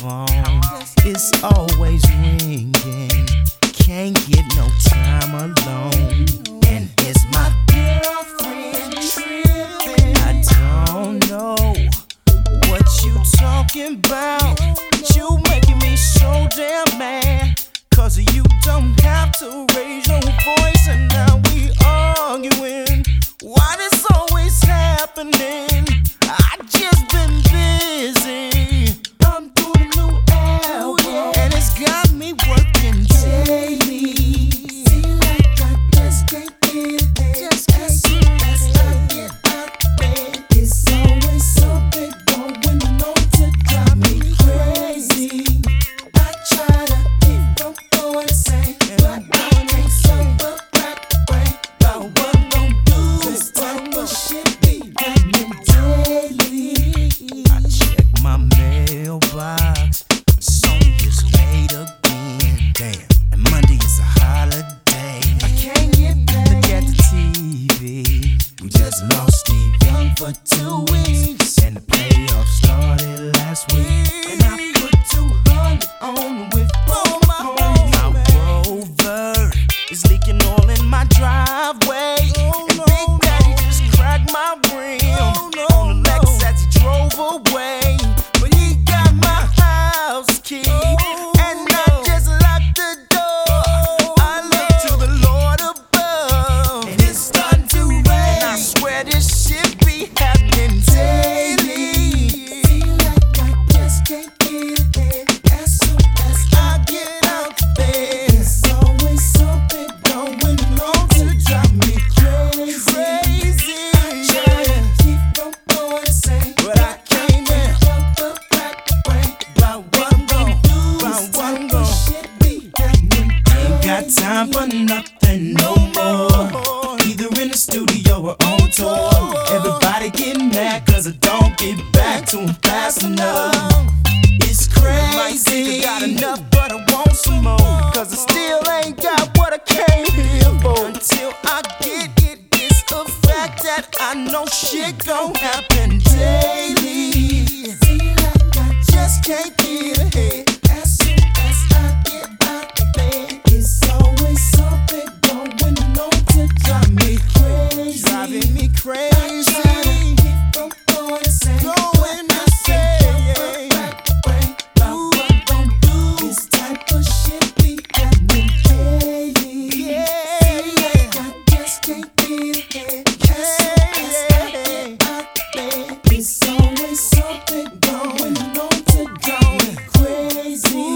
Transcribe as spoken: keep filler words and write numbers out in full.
phone is always ringing. Can't get no time alone. And is my girlfriend tripping? I don't know what you talking about. You making me so damn mad. Cause you don't have to raise your voice, and now we arguing. Why this always happening? I just been busy. I'm doing a new album, and it's got me working daily. Feel like I just can't get it. Just as soon as I get out of bed, it's always something going on to drive me crazy. I try to keep from going insane, but I can't sober right away about what I'm gonna do. This type of shit be happening daily. I check my mailbox, Sony is late again. Damn, and Monday is a holiday. I can't get back. Look at the T V. We just lost Steve Young for two weeks, and the playoffs started last week. And I put two hundred on with both my homies. My Rover is leaking oil in my driveway, and Big Daddy just cracked my rim on the Lex as he drove away. But he got my house key, and I just locked the door. I look to the Lord above, and it's starting to rain. And I swear this shit be happening daily. Feel like I just can't get it. As soon as I get out of bed, it's always something going on to drive me crazy. Crazy. I try to keep from going insane, but I can't help but back away about what I'm gonna do. About what I'm gonna shit be happening. Ain't got time for nothing no more. Either in the studio or on tour. Everybody get mad cause I don't get back to them fast enough. It's crazy. I got enough, but I want some more. Cause I still ain't got what I came here for. Until I get it, it's a fact that I know shit gon' happen daily. Feel like I just can't get ahead. As soon as I get out of bed, it's always something going on to drive me crazy. Driving me crazy. I try to keep from going insane, going insane. Back away about what I'm gonna do. This type of shit be happening daily. Yeah, feel like I just can't get ahead. As soon as I get out of bed, it's always something going on to drive me crazy.